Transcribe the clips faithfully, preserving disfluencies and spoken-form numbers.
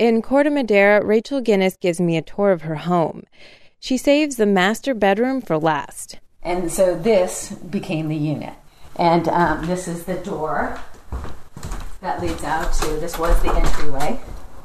In Corte Madera, Rachel Guinness gives me a tour of her home. She saves the master bedroom for last. And so this became the unit. And um, this is the door that leads out to, this was the entryway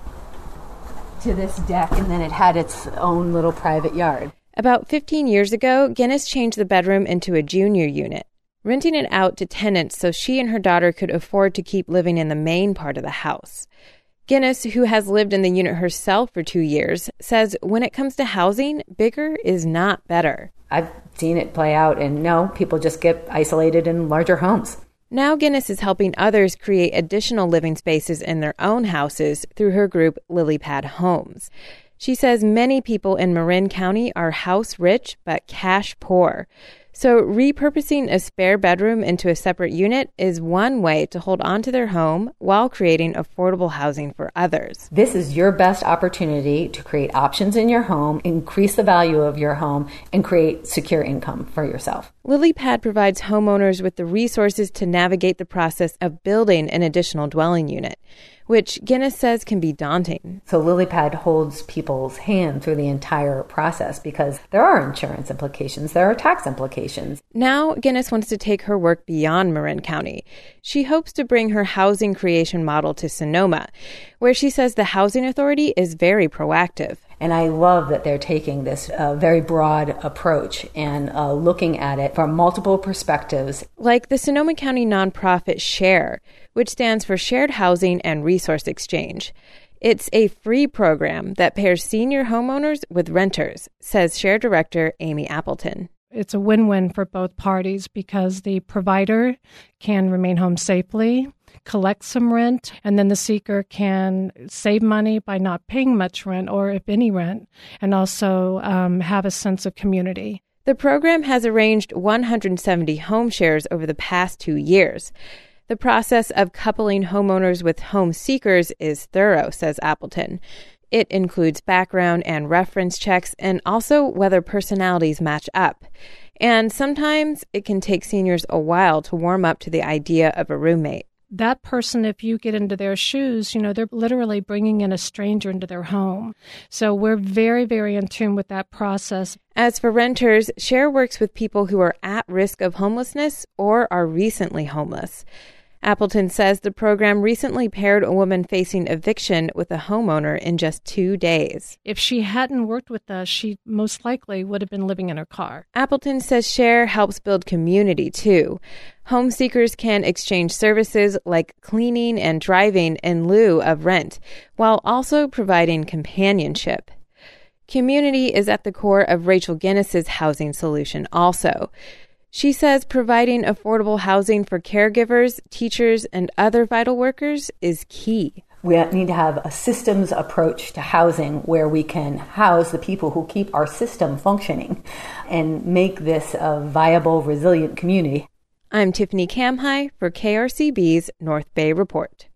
to this deck, and then it had its own little private yard. About fifteen years ago, Guinness changed the bedroom into a junior unit, renting it out to tenants so she and her daughter could afford to keep living in the main part of the house. Guinness, who has lived in the unit herself for two years, says when it comes to housing, bigger is not better. I've seen it play out, and no, people just get isolated in larger homes. Now Guinness is helping others create additional living spaces in their own houses through her group Lily Pad Homes. She says many people in Marin County are house rich but cash poor. So repurposing a spare bedroom into a separate unit is one way to hold on to their home while creating affordable housing for others. This is your best opportunity to create options in your home, increase the value of your home, and create secure income for yourself. Lily Pad provides homeowners with the resources to navigate the process of building an additional dwelling unit, which Guinness says can be daunting. So Lily Pad holds people's hand through the entire process because there are insurance implications, there are tax implications. Now Guinness wants to take her work beyond Marin County. She hopes to bring her housing creation model to Sonoma, where she says the housing authority is very proactive. And I love that they're taking this uh, very broad approach and uh, looking at it from multiple perspectives. Like the Sonoma County nonprofit SHARE, which stands for Shared Housing and Resource Exchange. It's a free program that pairs senior homeowners with renters, says SHARE Director Amy Appleton. It's a win-win for both parties because the provider can remain home safely, collect some rent, and then the seeker can save money by not paying much rent or if any rent, and also um, have a sense of community. The program has arranged one hundred seventy home shares over the past two years. The process of coupling homeowners with home seekers is thorough, says Appleton. It includes background and reference checks and also whether personalities match up. And sometimes it can take seniors a while to warm up to the idea of a roommate. That person, if you get into their shoes, you know, they're literally bringing in a stranger into their home. So we're very, very in tune with that process. As for renters, SHARE works with people who are at risk of homelessness or are recently homeless. Appleton says the program recently paired a woman facing eviction with a homeowner in just two days. If she hadn't worked with us, she most likely would have been living in her car. Appleton says SHARE helps build community, too. Home seekers can exchange services like cleaning and driving in lieu of rent, while also providing companionship. Community is at the core of Rachel Guinness's housing solution also. She says providing affordable housing for caregivers, teachers, and other vital workers is key. We need to have a systems approach to housing where we can house the people who keep our system functioning and make this a viable, resilient community. I'm Tiffany Kamhai for K R C B's North Bay Report.